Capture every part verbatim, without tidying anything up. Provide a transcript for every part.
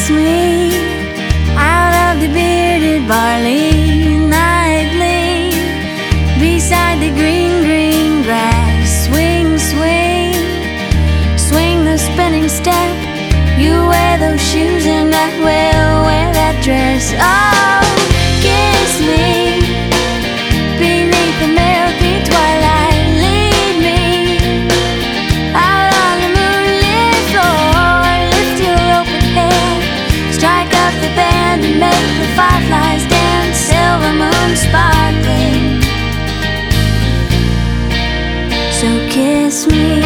kiss me out of the bearded barley nightly, beside the green, green grass. Swing, swing, swing the spinning step. You wear those shoes and I will wear that dress. Oh, kiss me beneath the milky twilight. Lead me out on the moonlit floor. Lift your open head, strike up the band and make the fireflies dance. Silver moon sparkling, so kiss me.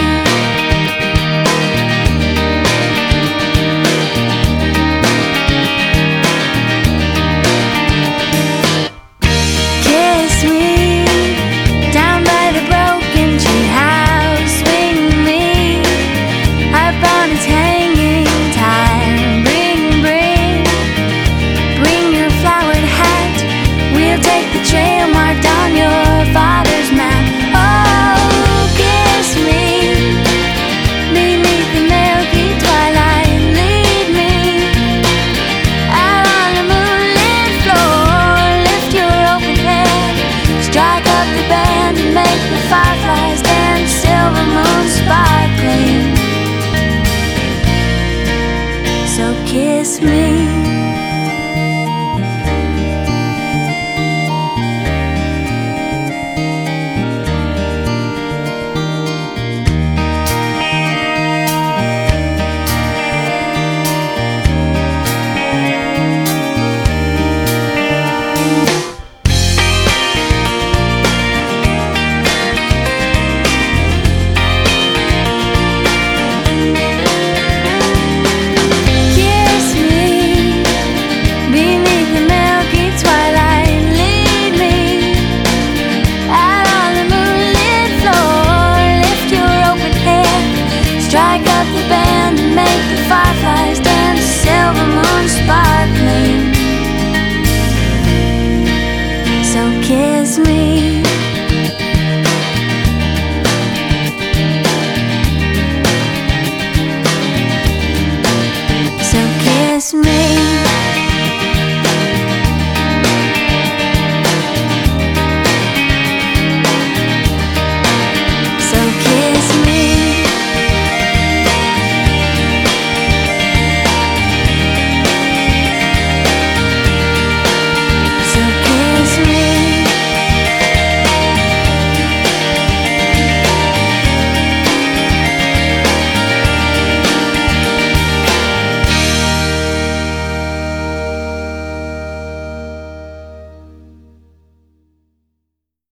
Fireflies dance, silver moon sparkling, so kiss me.